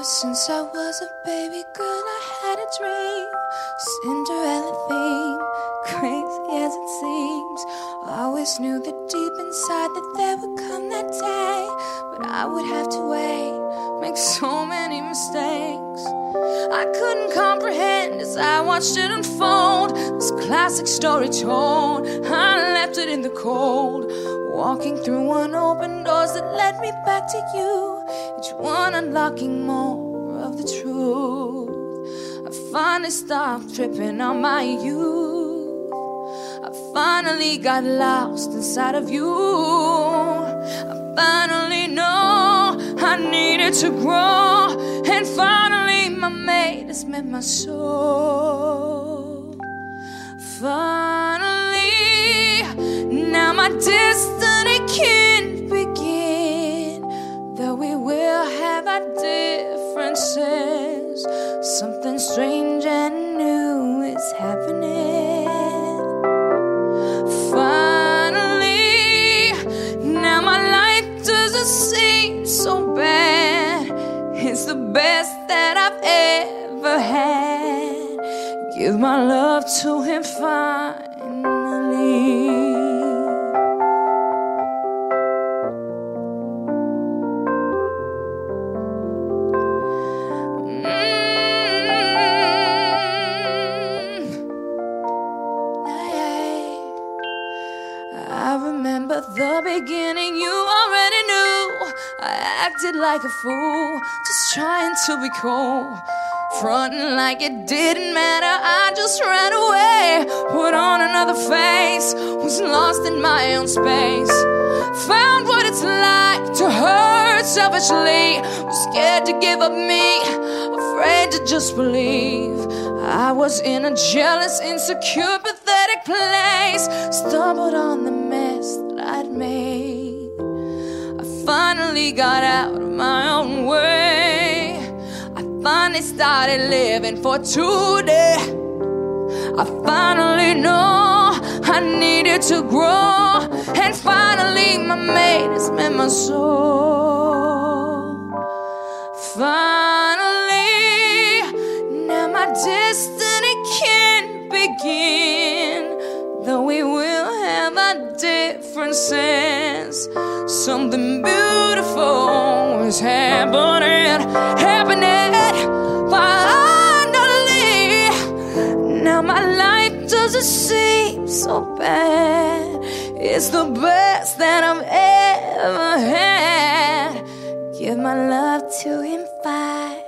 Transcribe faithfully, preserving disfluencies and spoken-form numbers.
since I was a baby girl, I had a dream. Cinderella theme, crazy as it seems. I always knew that deep inside that there would come that day, but I would have to wait, make so many mistakes. I couldn't comprehend as I watched it unfold. This classic story told, I left it in the cold, walking through unopened doors that led me back to you, each one unlocking more of the truth. I finally stopped tripping on my youth. I finally got lost inside of you. I finally know I needed to grow, and finally my mate has met my soul. Finally, now my destiny can begin. Though we will have our differences, something strange and new is happening. Finally, now my life doesn't seem so bad. It's the best that I've ever had. Give my love to him finally. I remember the beginning, you already knew. I acted like a fool, just trying to be cool, fronting like it didn't matter. I just ran away, put on another face, was lost in my own space. Found what it's like to hurt selfishly, was scared to give up me, afraid to just believe. I was in a jealous, insecure, pathetic place, stumbled on the mess that I'd made. I finally got out of my own way. I finally started living for today. I finally know I needed to grow, and finally my mate has met my soul. Finally, now my destiny can begin. Though we will have our differences, something beautiful is happening, happening finally. Now my life doesn't seem so bad. It's the best that I've ever had. Give my love to him finally.